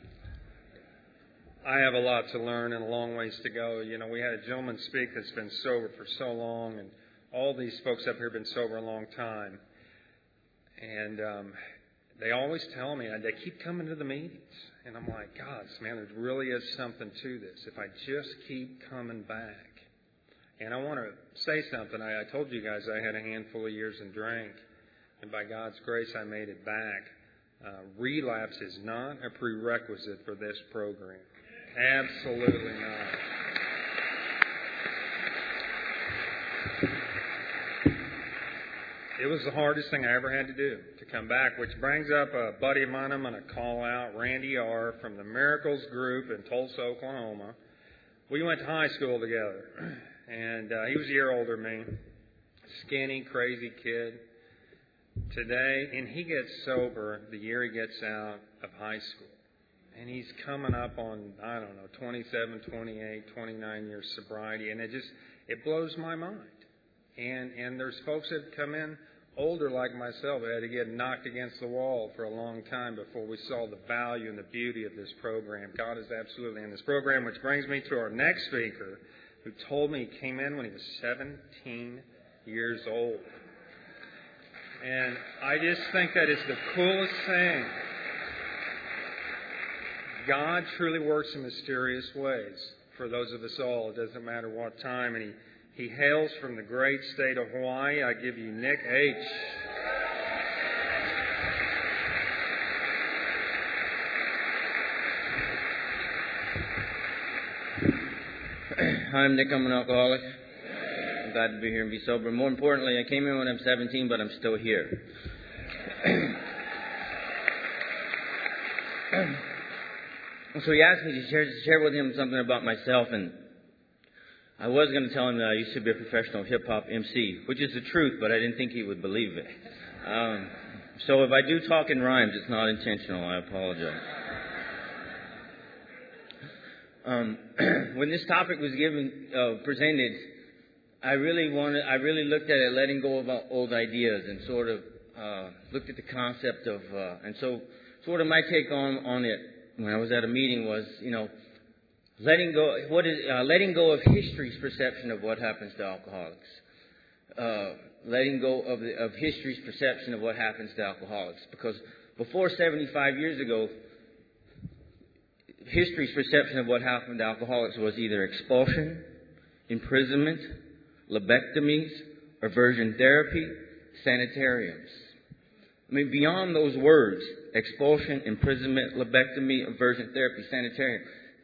I have a lot to learn and a long ways to go. We had a gentleman speak that's been sober for so long, and all these folks up here have been sober a long time. And they always tell me, they keep coming to the meetings. And I'm like, God, man, there really is something to this. If I just keep coming back. And I want to say something. I told you guys I had a handful of years in drink. And by God's grace, I made it back. Relapse is not a prerequisite for this program. Absolutely not. It was the hardest thing I ever had to do, to come back, which brings up a buddy of mine I'm going to call out, Randy R. from the Miracles Group in Tulsa, Oklahoma. We went to high school together, and he was a year older than me, skinny, crazy kid. Today, and he gets sober the year he gets out of high school. And he's coming up on, 27, 28, 29 years sobriety, and it blows my mind. And there's folks that come in older like myself that had to get knocked against the wall for a long time before we saw the value and the beauty of this program. God is absolutely in this program, which brings me to our next speaker, who told me he came in when he was 17 years old. And I just think that is the coolest thing. God truly works in mysterious ways for those of us all. It doesn't matter what time. And he hails from the great state of Hawaii. I give you Nick H. Hi, I'm Nick. I'm an alcoholic. I'm glad to be here and be sober. More importantly, I came here when I'm 17, but I'm still here. So he asked me to share with him something about myself, and I was going to tell him that I used to be a professional hip-hop MC, which is the truth, but I didn't think he would believe it. So if I do talk in rhymes, it's not intentional. I apologize. When this topic was presented, I really looked at it, letting go of old ideas, and sort of looked at the concept of, and so sort of my take on it when I was at a meeting was, letting go of history's perception of what happens to alcoholics, letting go of history's perception of what happens to alcoholics, because before 75 years ago, history's perception of what happened to alcoholics was either expulsion, imprisonment, lobectomies, aversion therapy, sanitariums. I mean, beyond those words, expulsion, imprisonment, lobectomy, aversion therapy, sanitarium,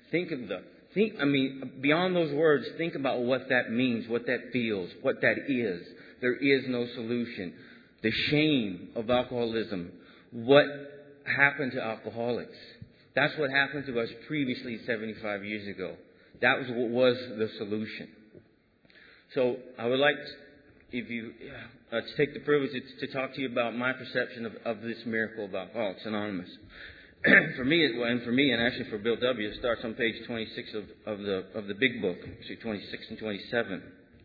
beyond those words, think about what that means, what that feels, what that is. There is no solution. The shame of alcoholism, what happened to alcoholics. That's what happened to us previously 75 years ago. That was what was the solution. So I would like, to take the privilege to talk to you about my perception of this miracle of Alcoholics Anonymous. For me, and actually for Bill W., it starts on page 26 of the big book, actually 26 and 27.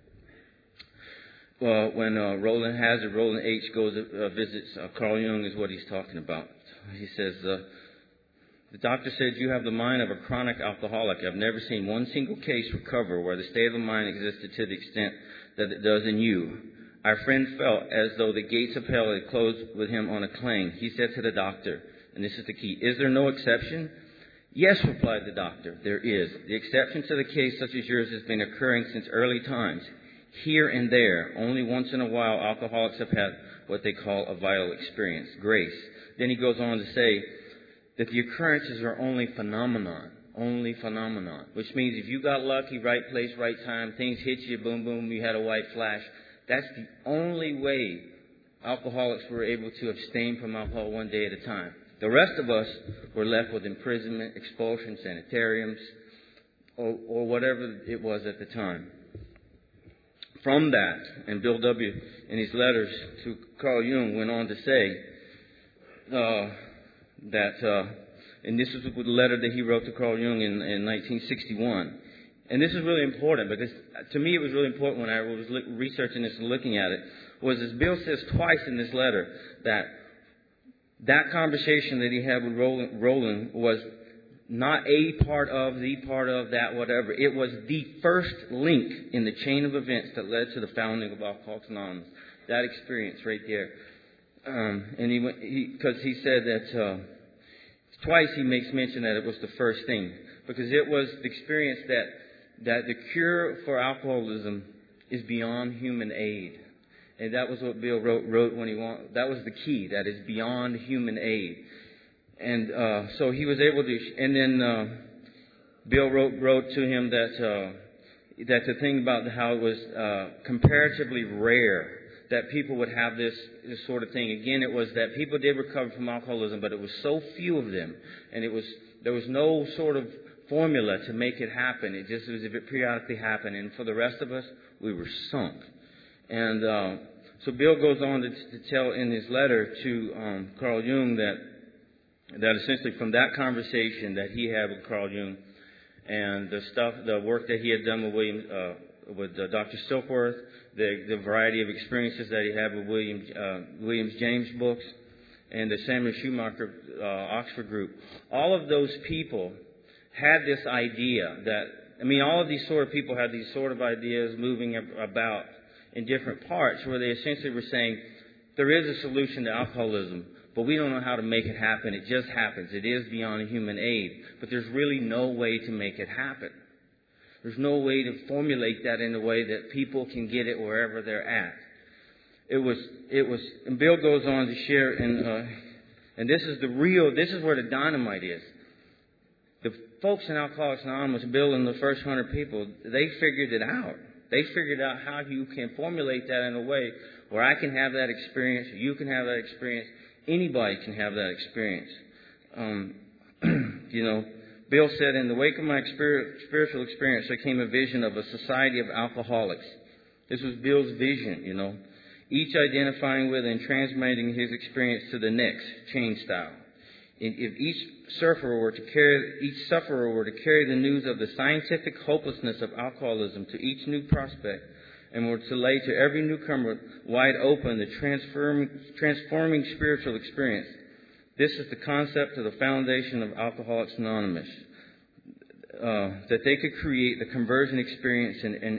When Roland H. goes visits Carl Jung, is what he's talking about. He says, the doctor said, you have the mind of a chronic alcoholic. I've never seen one single case recover where the state of the mind existed to the extent that it does in you. Our friend felt as though the gates of hell had closed with him on a clang. He said to the doctor, and this is the key, is there no exception? Yes, replied the doctor, there is. The exception to the case such as yours has been occurring since early times. Here and there, only once in a while, alcoholics have had what they call a vital experience, grace. Then he goes on to say that the occurrences are only phenomenon, which means if you got lucky, right place, right time, things hit you, boom, boom, you had a white flash. That's the only way alcoholics were able to abstain from alcohol one day at a time. The rest of us were left with imprisonment, expulsion, sanitariums, or whatever it was at the time. From that, and Bill W. in his letters to Carl Jung went on to say and this is the letter that he wrote to Carl Jung in 1961. And this is really important because to me it was really important when I was researching this and looking at it, was as Bill says twice in this letter that conversation that he had with Roland was not a part of, the part of, that, whatever. It was the first link in the chain of events that led to the founding of Alcoholics Anonymous. That experience right there. And because he said that twice he makes mention that it was the first thing, because it was the experience that the cure for alcoholism is beyond human aid, and that was what Bill wrote when that was the key. That is beyond human aid, and so he was able to. And then Bill wrote to him that the thing about how it was comparatively rare that people would have this sort of thing. Again, it was that people did recover from alcoholism, but it was so few of them, and there was no sort of formula to make it happen. It just was if it periodically happened, and for the rest of us, we were sunk. And so Bill goes on to tell in his letter to Carl Jung that essentially from that conversation that he had with Carl Jung and the work that he had done with Dr. Silkworth, the variety of experiences that he had with Williams James books, and the Samuel Schumacher Oxford group. All of those people had this idea all of these sort of people had these sort of ideas moving about in different parts where they essentially were saying there is a solution to alcoholism, but we don't know how to make it happen. It just happens. It is beyond human aid. But there's really no way to make it happen. There's no way to formulate that in a way that people can get it wherever they're at. And Bill goes on to share, and this is where the dynamite is. The folks in Alcoholics Anonymous, Bill and the first 100 people, they figured it out. They figured out how you can formulate that in a way where I can have that experience, you can have that experience, anybody can have that experience. Bill said, in the wake of my spiritual experience, there came a vision of a society of alcoholics. This was Bill's vision, each identifying with and transmitting his experience to the next, chain style. If each sufferer were to carry the news of the scientific hopelessness of alcoholism to each new prospect, and were to lay to every newcomer wide open the transforming spiritual experience, this is the concept of the foundation of Alcoholics Anonymous. That they could create the conversion experience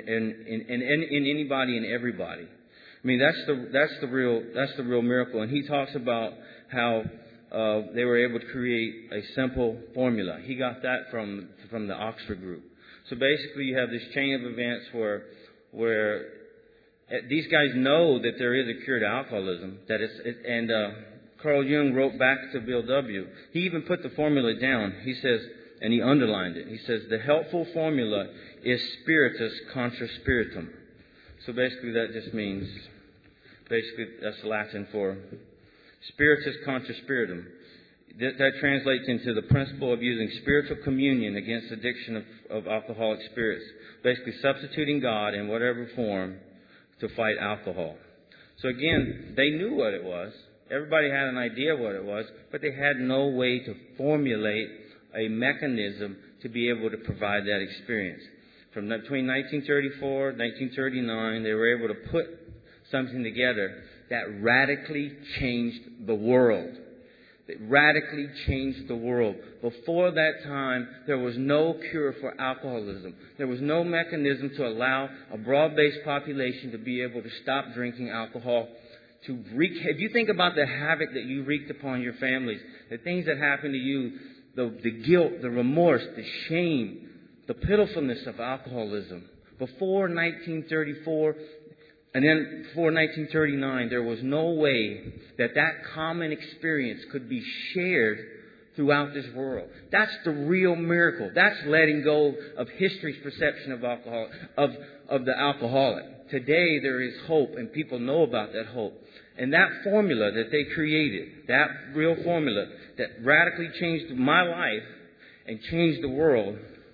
in anybody and everybody. I mean, that's the real miracle. And he talks about how they were able to create a simple formula. He got that from the Oxford group. So basically, you have this chain of events where these guys know that there is a cure to alcoholism. And Carl Jung wrote back to Bill W. He even put the formula down. He says, and he underlined it. He says, the helpful formula is spiritus contra spiritum. So basically that just means, that's Latin for spiritus contra spiritum. That translates into the principle of using spiritual communion against addiction of alcoholic spirits. Basically substituting God in whatever form to fight alcohol. So again, they knew what it was. Everybody had an idea what it was, but they had no way to formulate a mechanism to be able to provide that experience. From between 1934 and 1939, they were able to put something together that radically changed the world. It radically changed the world. Before that time, there was no cure for alcoholism. There was no mechanism to allow a broad-based population to be able to stop drinking alcohol. If you think about the havoc that you wreaked upon your families, the things that happened to you, the guilt, the remorse, the shame, the pitifulness of alcoholism. Before 1934, and then before 1939, there was no way that common experience could be shared throughout this world. That's the real miracle. That's letting go of history's perception of alcohol, of the alcoholic. Today there is hope, and people know about that hope. And that formula that they created, that real formula that radically changed my life and changed the world,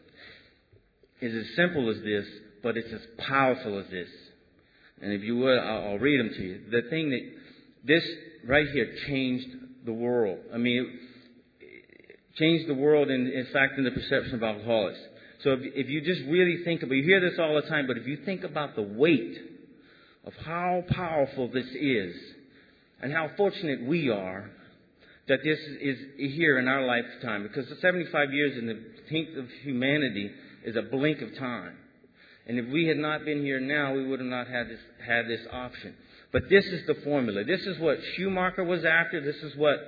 is as simple as this, but it's as powerful as this. And if you would, I'll read them to you. The thing that this right here changed the world. I mean, it changed the world in fact in the perception of alcoholics. So if you just really think about, you hear this all the time, but if you think about the weight of how powerful this is and how fortunate we are that this is here in our lifetime, because the 75 years in the think of humanity is a blink of time. And if we had not been here now, we would have not had this option. But this is the formula. This is what Schumacher was after. This is what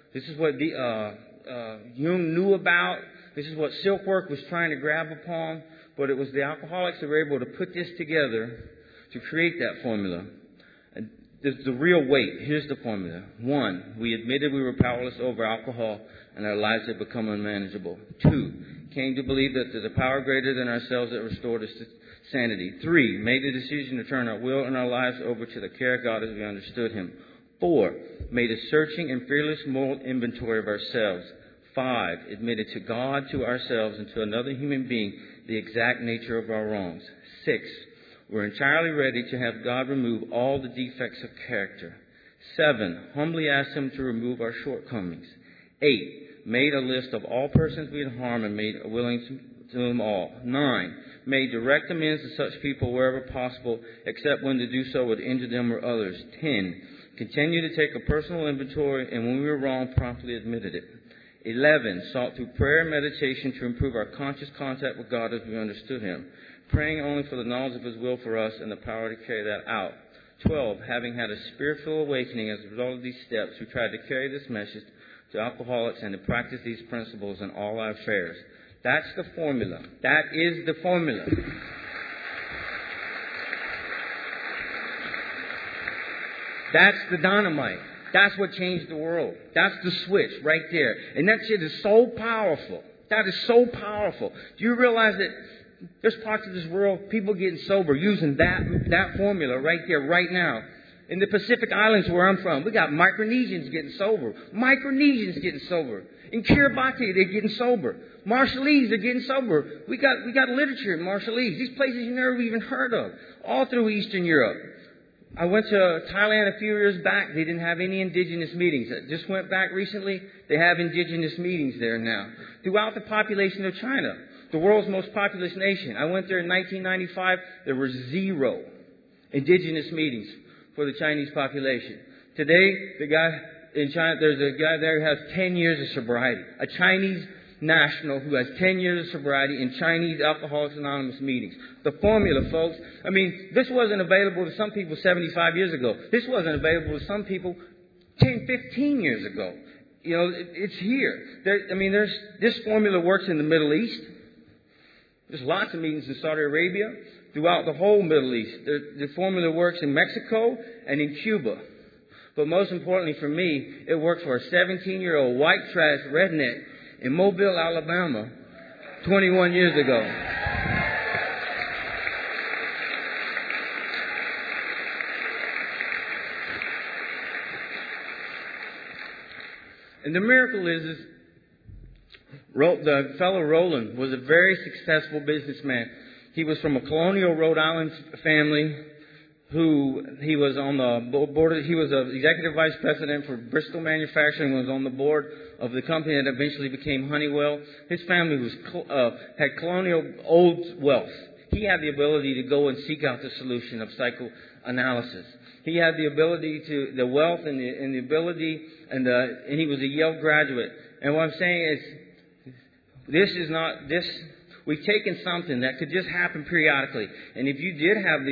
Jung knew about. This is what Silkworth was trying to grab upon. But it was the alcoholics that were able to put this together to create that formula. And the real weight. Here's the formula. 1, we admitted we were powerless over alcohol and our lives had become unmanageable. 2, came to believe that there's a power greater than ourselves that restored us to sanity. 3, made the decision to turn our will and our lives over to the care of God as we understood Him. 4, made a searching and fearless moral inventory of ourselves. 5, admitted to God, to ourselves, and to another human being the exact nature of our wrongs. 6, we're entirely ready to have God remove all the defects of character. 7, humbly asked Him to remove our shortcomings. 8, made a list of all persons we had harmed and made willing to them all. 9, made direct amends to such people wherever possible, except when to do so would injure them or others. 10, continued to take a personal inventory, and when we were wrong, promptly admitted it. 11, sought through prayer and meditation to improve our conscious contact with God as we understood Him, praying only for the knowledge of His will for us and the power to carry that out. 12, having had a spiritual awakening as a result of these steps, we tried to carry this message to alcoholics and to practice these principles in all our affairs. That's the formula. That is the formula. That's the dynamite. That's what changed the world. That's the switch right there. And that shit is so powerful. That is so powerful. Do you realize that there's parts of this world, people getting sober using that formula right there, right now? In the Pacific Islands where I'm from, we got Micronesians getting sober. Micronesians getting sober. In Kiribati, they're getting sober. Marshallese are getting sober. We got literature in Marshallese. These places you never even heard of. All through Eastern Europe. I went to Thailand a few years back. They didn't have any indigenous meetings. I just went back recently. They have indigenous meetings there now. Throughout the population of China, the world's most populous nation. I went there in 1995. There were 0 indigenous meetings for the Chinese population. Today, the guy in China, there's a guy there who has 10 years of sobriety. A Chinese national who has 10 years of sobriety in Chinese Alcoholics Anonymous meetings. The formula, folks. I mean, this wasn't available to some people 75 years ago. This wasn't available to some people 10, 15 years ago. You know, it's here. This formula works in the Middle East. There's lots of meetings in Saudi Arabia, throughout the whole Middle East. The formula works in Mexico and in Cuba. But most importantly for me, it worked for a 17-year-old white trash redneck in Mobile, Alabama, 21 years ago. And the miracle is the fellow Roland was a very successful businessman. He was from a colonial Rhode Island family he was on the board. He was an executive vice president for Bristol Manufacturing, was on the board of the company that eventually became Honeywell. His family had colonial old wealth. He had the ability to go and seek out the solution of psychoanalysis. He had the ability the wealth and the ability, and he was a Yale graduate. And what I'm saying is, we've taken something that could just happen periodically. And if you did have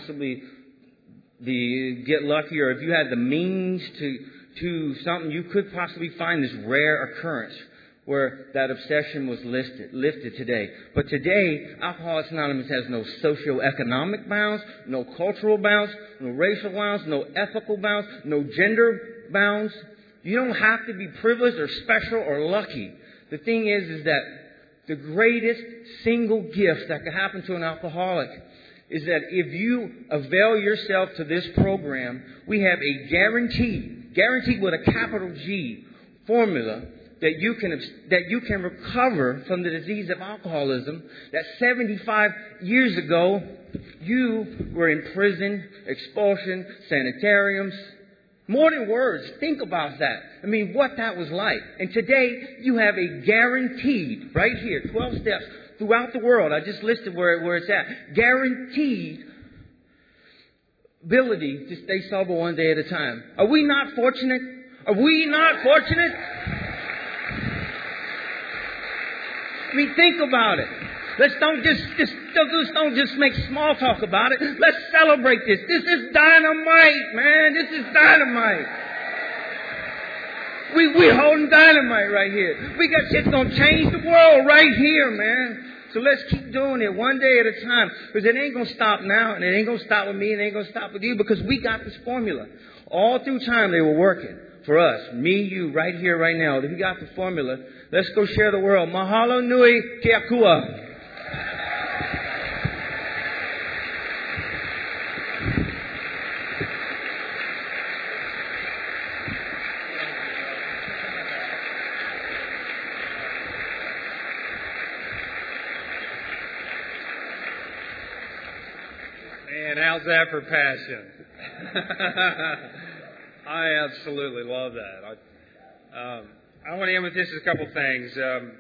get lucky, or if you had the means to something, you could possibly find this rare occurrence where that obsession was lifted today. But today, Alcoholics Anonymous has no socioeconomic bounds, no cultural bounds, no racial bounds, no ethical bounds, no gender bounds. You don't have to be privileged or special or lucky. The thing is that the greatest single gift that could happen to an alcoholic is that if you avail yourself to this program, we have a guaranteed with a capital G, formula that you can recover from the disease of alcoholism that 75 years ago you were in prison, expulsion, sanitariums. More than words, think about that. I mean, what that was like. And today, you have a guaranteed, right here, 12 steps throughout the world. I just listed where it's at. Guaranteed ability to stay sober one day at a time. Are we not fortunate? Are we not fortunate? I mean, think about it. Let's don't just make small talk about it. Let's celebrate this. This is dynamite, man. This is dynamite. We're holding dynamite right here. We got shit gonna change the world right here, man. So let's keep doing it one day at a time. Because it ain't gonna stop now, and it ain't gonna stop with me, and it ain't gonna stop with you, because we got this formula. All through time they were working for us. Me, you, right here, right now. If you got the formula, let's go share the world. Mahalo nui ke akua. Man, how's that for passion? I absolutely love that. I want to end with just a couple things.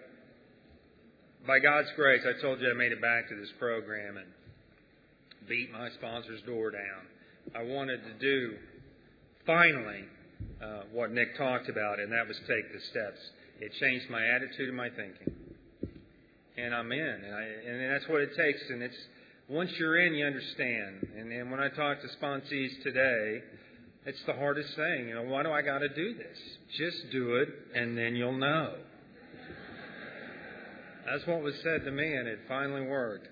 By God's grace, I told you I made it back to this program and beat my sponsor's door down. I wanted to do, finally, what Nick talked about, and that was take the steps. It changed my attitude and my thinking. And I'm in. And that's what it takes. And once you're in, you understand. And when I talk to sponsees today, it's the hardest thing. Why do I got to do this? Just do it, and then you'll know. That's what was said to me, and it finally worked.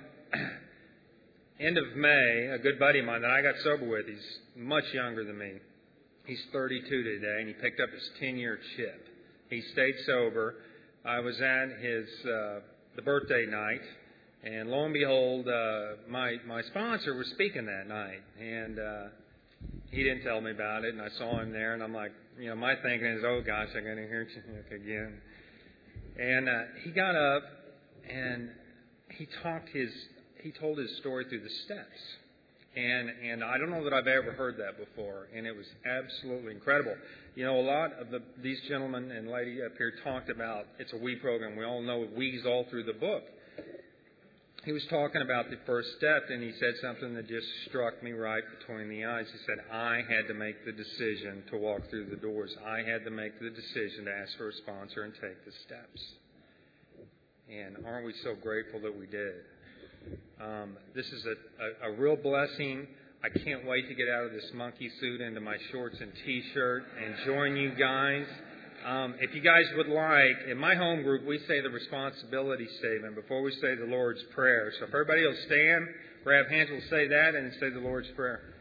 End of May, a good buddy of mine that I got sober with, he's much younger than me. He's 32 today, and he picked up his 10-year chip. He stayed sober. I was at the birthday night, and lo and behold, my sponsor was speaking that night, and he didn't tell me about it, and I saw him there, and I'm like, my thinking is, oh gosh, I'm going to hear you again. And he got up, and he told his story through the steps. And I don't know that I've ever heard that before, and it was absolutely incredible. A lot of these gentlemen and lady up here talked about it's a we program. We all know we's all through the book. He was talking about the first step, and he said something that just struck me right between the eyes. He said, I had to make the decision to walk through the doors. I had to make the decision to ask for a sponsor and take the steps. And aren't we so grateful that we did? This is a real blessing. I can't wait to get out of this monkey suit into my shorts and T-shirt and join you guys. If you guys would like, in my home group, we say the responsibility statement before we say the Lord's Prayer. So if everybody will stand, grab hands, we'll say that and say the Lord's Prayer.